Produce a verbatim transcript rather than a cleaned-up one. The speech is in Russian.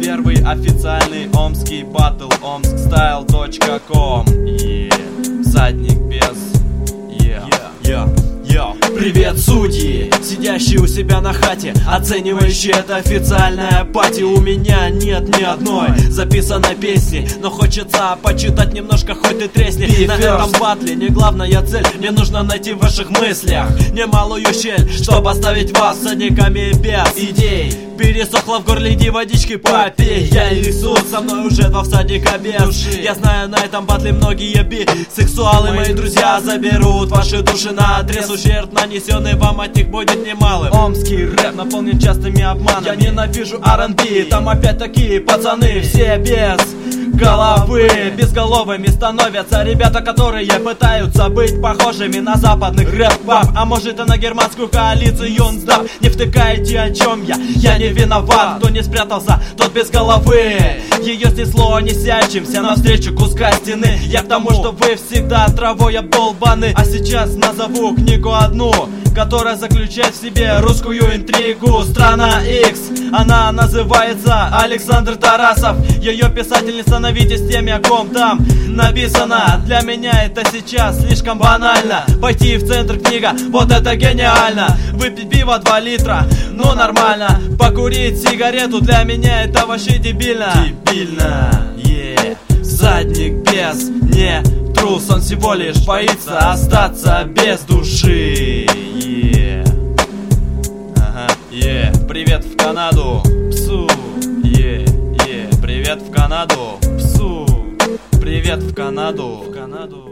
Первый официальный омский батл, омскстайл точка ком. Yeah. Всадник без. Yeah. Yeah. Yeah. Привет, судьи, сидящие у себя на хате, оценивающие это официальная пати. У меня нет ни одной записанной песни, но хочется почитать немножко, хоть и тресни. Be На first. Этом батле не главная цель, мне нужно найти в ваших мыслях немалую щель, чтобы оставить вас всадниками без идей. Пересохла в горле, иди водички попей. Я Иисус, со мной уже два всадника без души. Я знаю, на этом батле многие бисексуалы, мои друзья, заберут ваши души на отрез. Ущерб, нанесенный вам от них, будет немалым. Омский рэп наполнен частыми обманами. Я ненавижу ар энд би, там опять такие пацаны, все без головы. Безголовыми становятся ребята, которые пытаются быть похожими на западных рэп-баб, а может и на германскую коалицию НСДАП. Не втыкайте, о чем я, я не виноват. Кто не спрятался, тот без головы. Ее снесло несящимся навстречу куска стены. Я к тому, что вы всегда травой обдолбаны. А сейчас назову книгу одну, которая заключает в себе русскую интригу. Страна X, она называется Александр Тарасов. Ее писательница, навидитесь теми, о ком там написано. Для меня это сейчас слишком банально. Пойти в центр книга, вот это гениально. Выпить пиво два литра, ну нормально. Покурить сигарету, для меня это вообще дебильно. Дебильно, yeah. Задник без, не трус, он всего лишь боится остаться без души. Yeah. Ага, yeah. Привет в Канаду, псу. Yeah, yeah. Привет в Канаду, псу. Привет в Канаду, в Канаду.